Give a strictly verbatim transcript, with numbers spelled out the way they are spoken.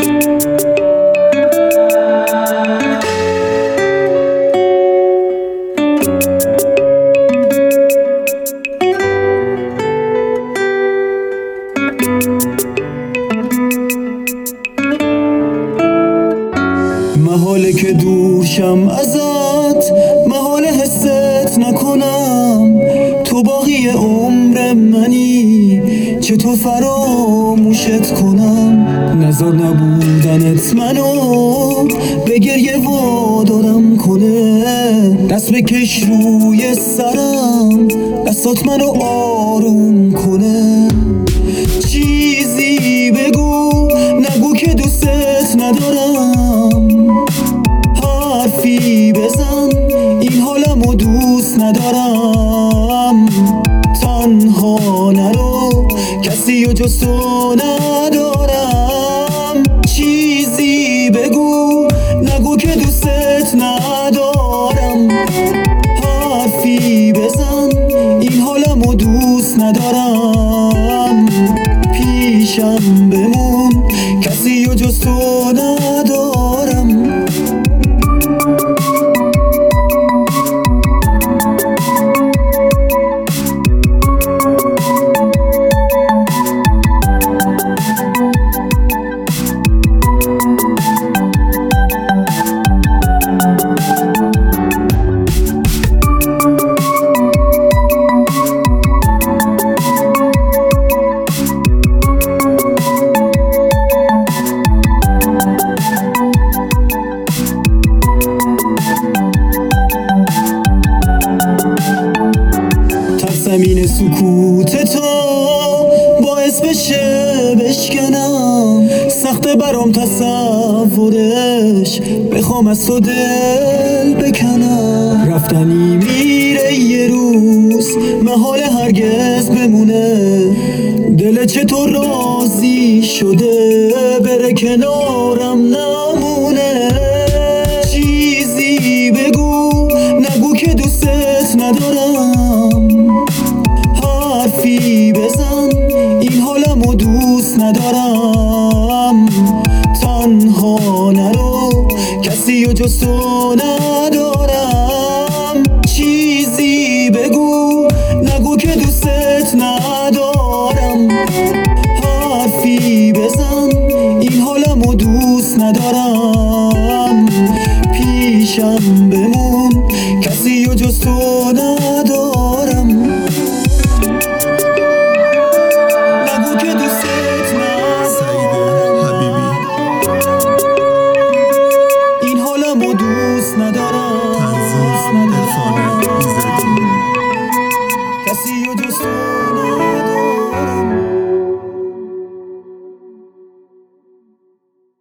محاله که دور شم ازت، محاله حست نکنم تو باقی عمر منی، چطور فراموشت کنم. نزار نبودنت منو به گریه وادارم کنه، دست بکش روی سرم دستات منو آروم کنه. چیزی بگو نگو که دوستت ندارم، حرفی بزن این حالمو دوست ندارم. تنها نرو کسی و جز تو ندارم. چیزی بگو نگو که دوستت ندارم، حرفی بزن این حالمو دوست ندارم. پیشم بمون کسی و جز تو ندارم. زمین سکوت تو باعث بشه بشکنم، سخت برام تصورش بخوام از تو دل بکنم. رفتنی میره یه روز محال هرگز بمونه، دل چطور راضی شده بره کنارم نمونه. چیزی بگو نگو که دوستت ندارم، حرفی بزن این حالمو دوست ندارم. تنها نرو کسی و جز تو ندارم.